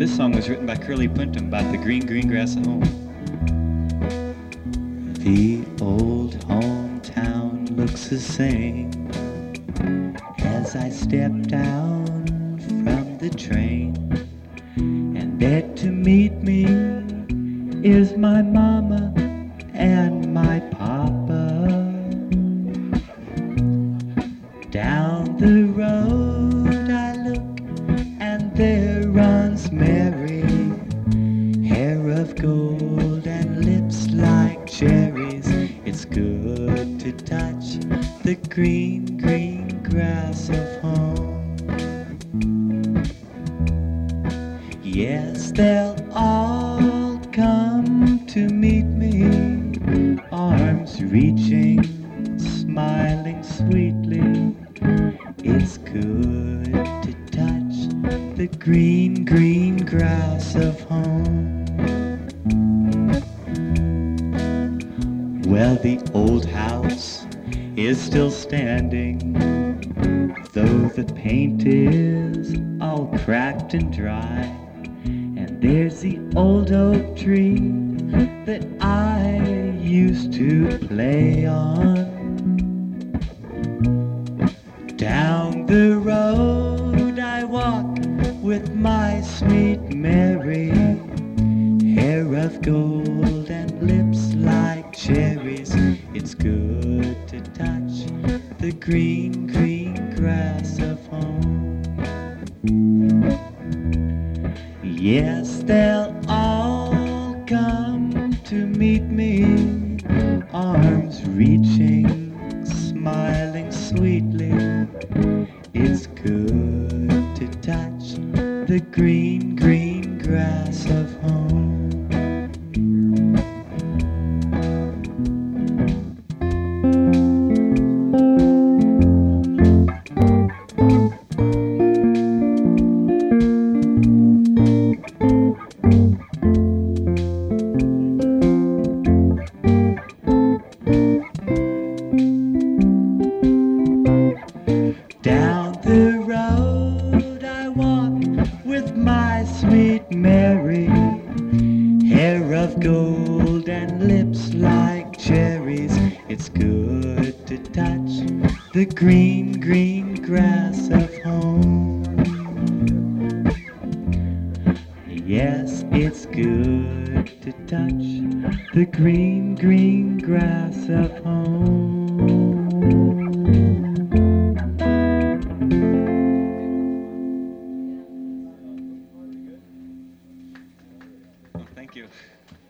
This song was written by Curly Puntum about the green, green grass at home. The old hometown looks the same as I step down from the train, and there to meet me is my mama and my papa. Down the road I look, and there runs Mary, hair of gold and lips like cherries. It's good to touch the green, green grass of home. Yes, they'll all come to meet me, arms reaching, smiling sweetly. It's good to touch the green, green grass of home. Well, the old house is still standing, though the paint is all cracked and dry. And there's the old oak tree that I used to play on. Down the road I walk with my sweet Mary, hair of gold and lips like cherries. It's good to touch the green, green grass of home. Yes, they'll all come to meet me, arms reaching, smiling sweetly. It's good to touch the green, green grass of home. Down the road I walk with my sweet Mary, hair of gold and lips like cherries. It's good to touch the green, green grass of home. Yes, it's good to touch the green, green grass of home. Thank you.